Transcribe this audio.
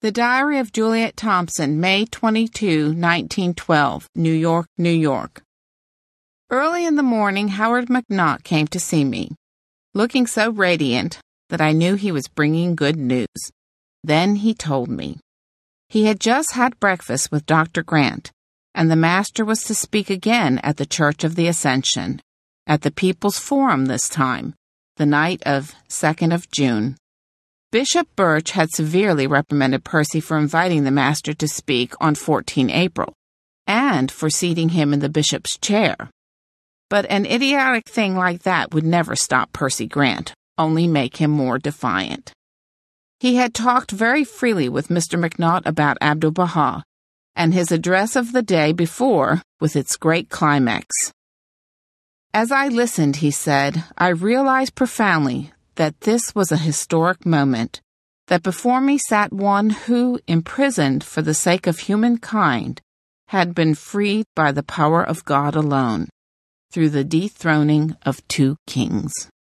The Diary of Juliet Thompson, May 22, 1912, New York, New York. Early in the morning, Howard McNaught came to see me, looking so radiant that I knew he was bringing good news. Then he told me. He had just had breakfast with Dr. Grant, and the Master was to speak again at the Church of the Ascension, at the People's Forum this time, the night of 2nd of June. Bishop Birch had severely reprimanded Percy for inviting the Master to speak on 14 April, and for seating him in the bishop's chair. But an idiotic thing like that would never stop Percy Grant, only make him more defiant. He had talked very freely with Mr. McNaught about Abdu'l-Baha, and his address of the day before, with its great climax. As I listened, he said, I realized profoundly that this was a historic moment, that before me sat one who, imprisoned for the sake of humankind, had been freed by the power of God alone, through the dethroning of two kings.